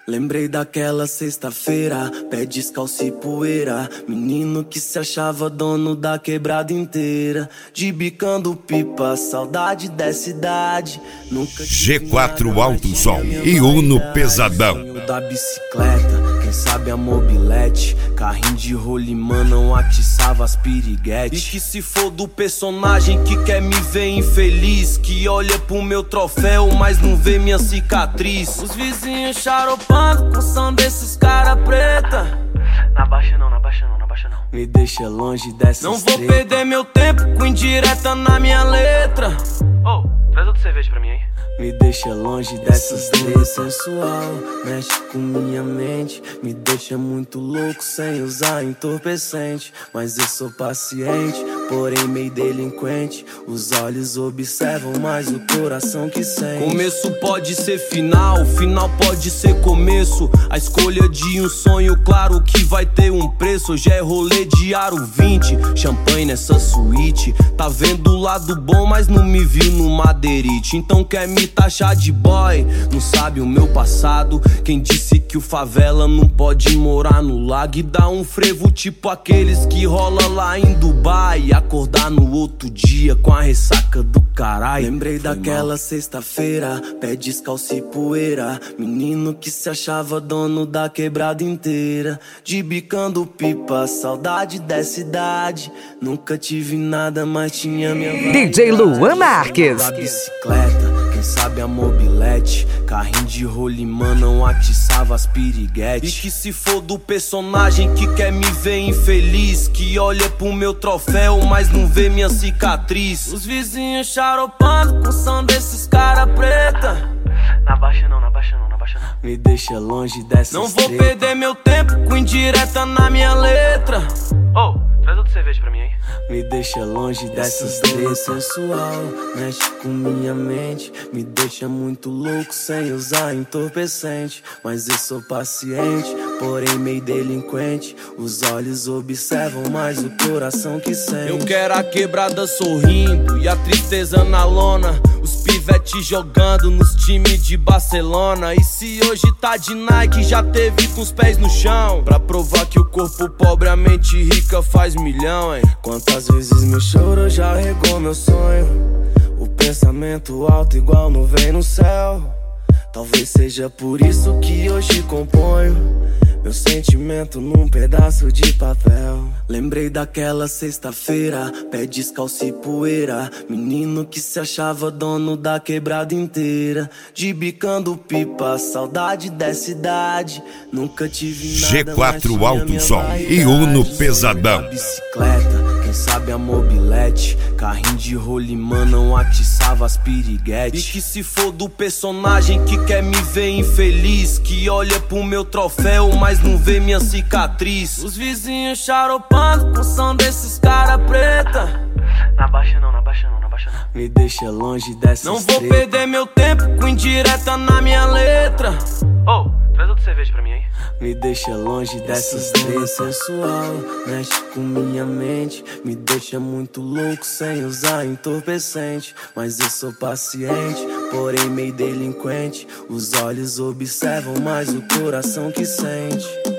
Lembrei daquela sexta-feira, pé descalço e poeira. Menino que se achava dono da quebrada inteira. De bicando pipa, saudade dessa idade. Nunca G4 Alto Som e Uno Pesadão. Da bicicleta, quem sabe a mobilete. Carrinho de rolimã não atiçava as piriguetes. E que se for do personagem que quer me ver infeliz, que olha pro meu troféu, mas não vê minha cicatriz. Os vizinhos charopando com som desses cara preta. Na baixa não, na baixa não, na baixa não. Me deixa longe dessas Não vou perder meu tempo com indireta na minha letra. Ô, traz outra cerveja pra mim aí. Me deixa longe dessas três sensual. Mexe com minha mente, me deixa muito louco sem usar entorpecente. Mas eu sou paciente, porém meio delinquente. Os olhos observam, mas o coração que sente. Começo pode ser final, final pode ser começo. A escolha de um sonho, claro que vai ter um preço. Hoje é rolê de aro 20, champanhe nessa suíte. Tá vendo o lado bom, mas não me viu no madeirite. Então quer me taxar de boy, não sabe o meu passado. Quem disse que o favela não pode morar no lago e dar um frevo tipo aqueles que rola lá em Dubai e acordar no outro dia com a ressaca do caralho. Lembrei daquela sexta-feira, pé descalço e poeira. Menino que se achava dono da quebrada inteira. De bicando pipa, saudade dessa idade. Nunca tive nada, mas tinha minha vaidade. DJ Luan Marques. Da bicicleta, quem sabe a mobilete. Carrinho de rolimã não atiçava as piriguetes. E que se for do personagem que quer me ver infeliz, que olha pro meu troféu, mas não vê minha cicatriz. Os vizinhos charopando com som desses cara preta. Na baixa não, na baixa não, na baixa não. Me deixa longe dessas Não vou perder meu tempo com indireta na minha letra. Ô, traz outra cerveja pra mim aí. Me deixa longe dessas três sensual. Mexe com minha mente, me deixa muito louco sem usar entorpecente. Mas eu sou paciente, porém meio delinquente. Os olhos observam, mas o coração que sente. Eu quero a quebrada sorrindo e a tristeza na lona. Os pivetes jogando nos times de Barcelona. E se hoje tá de Nike, já teve com os pés no chão. Pra provar que o corpo pobre, a mente rica faz milhão, hein? Quantas vezes meu choro já regou meu sonho. O pensamento alto igual nuvem no céu. Talvez seja por isso que hoje componho meu sentimento num pedaço de papel. Lembrei daquela sexta-feira, pé descalço e poeira. Menino que se achava dono da quebrada inteira. De bicando pipa, saudade dessa idade. Nunca tive nada, G4 Alto Som e Uno Pesadão. Bicicleta, quem sabe a mobilete. Carrinho de rolimã não atiçava as piriguetes. E que se for do personagem que quer me ver infeliz, que olha pro meu troféu, mas não vê minha cicatriz. Os vizinhos charopando com som desses cara preta. Na baixa não, na baixa não, na baixa não. Me deixa longe dessas Não vou perder meu tempo com indireta na minha letra. Ô, traz outra cerveja pra mim aí. Me deixa longe dessas três sensual. Mexe com minha mente, me deixa muito louco sem usar entorpecente. Mas eu sou paciente, porém meio delinquente. Os olhos observam, mas o coração que sente.